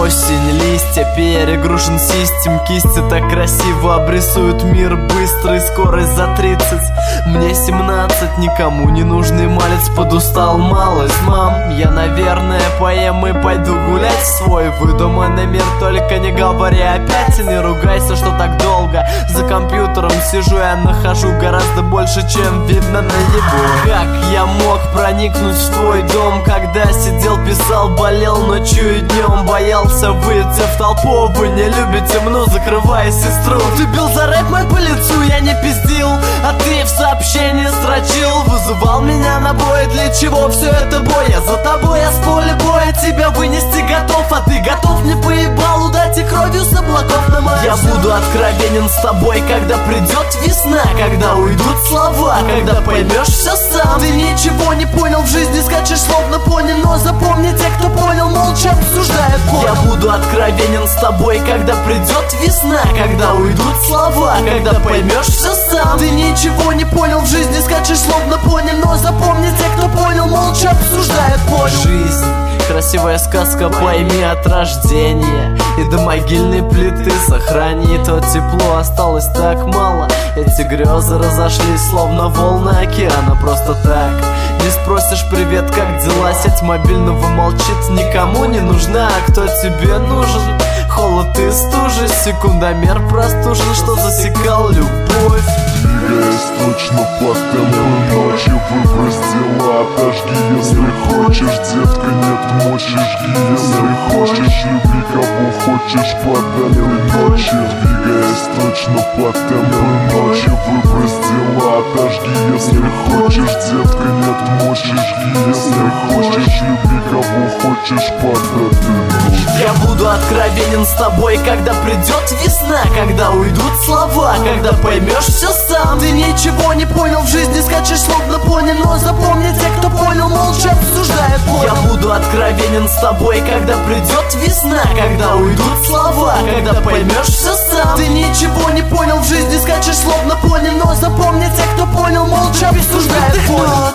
Осень, листья, перегружен систем. Кисти так красиво обрисуют мир быстро, и скорость за 30. Мне 17, никому не нужный малец. Подустал малость, мам, я, наверное, поем и пойду гулять в свой выдуманный мир. Только не говори опять и не ругайся, что так долго за компьютером сижу. Я нахожу гораздо больше, чем видно наяву. Как я мог проникнуть в твой дом, когда сидел, писал, болел ночью и днем? Боялся выйти в толпу, вы не любите мну, закрывая сестру. Ты бил за рэп мой по лицу, я не пиздил, а ты в сообщении строчил. Вызывал меня на бой, для чего все это бой? Я за тобой, я с поля боя тебя вынести готов. А ты готов мне по ебалу дать и кровью с облаков на моем. Я буду откровенен с тобой, когда придет весна, когда уйдут слова, когда поймешь все сам. Ты ничего не понял в жизни, скачешь словно понял, но запомни, те, кто понял, молча обсуждают понял. Я буду откровенен с тобой, когда придет весна, когда уйдут слова, когда поймешь все сам. Ты ничего не понял в жизни, скачешь словно понял, но запомни, те, кто понял, молча обсуждают понял. Жизнь красивая сказка, пойми, от рождения и до могильной плиты. Сохрани то тепло, осталось так мало. Эти грезы разошлись, словно волны океана. Просто так не спросишь привет, как дела? Сеть мобильного молчит, никому не нужна. А кто тебе нужен? Холод и стужи, секундомер простужен, что засекал любовь. Двигаясь точно по темпу ночи, выбрось дела, отожги, если хочешь, детка, нет мочи, жги, если хочешь, люби кого хочешь по темпу ночи. Двигаясь точно по темпу ночи, выбрось дела, отожги, если хочешь, детка, нет мочи, жги, если хочешь, люби кого хочешь по темпу ночи. Я буду откровенен с тобой, когда придет весна, когда уйдут слова, когда поймешь все сам. Ты ничего не понял в жизни, скачешь словно понял, но запомни, те, кто понял, молча обсуждают понял. Я буду откровенен с тобой, когда придет весна, когда уйдут слова, когда поймешь все сам. Ты ничего не понял в жизни, скачешь словно понял, но запомни, те, кто понял, молча обсуждают понял.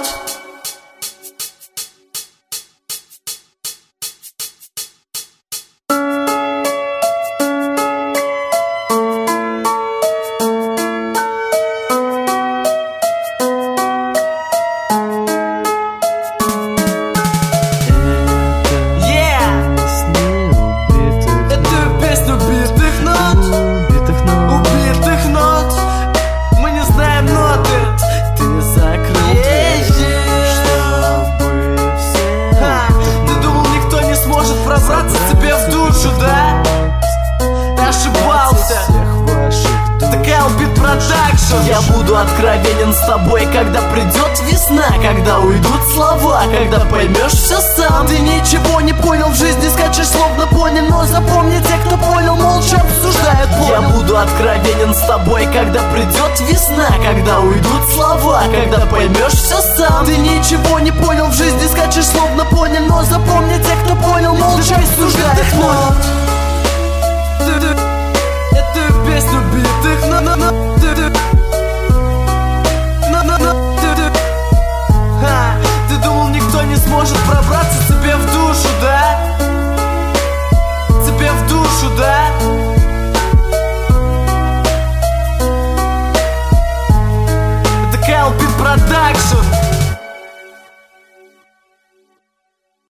Я буду откровенен с тобой, когда придет весна, когда уйдут слова, когда поймешь все сам. Ты ничего не понял в жизни, скачешь словно понял, но запомни, те, кто понял, молча обсуждают понял. Я буду откровенен с тобой, когда придет весна, когда уйдут слова, когда поймешь все сам. Ты ничего не понял в жизни, скачешь словно понял, но запомни, те, кто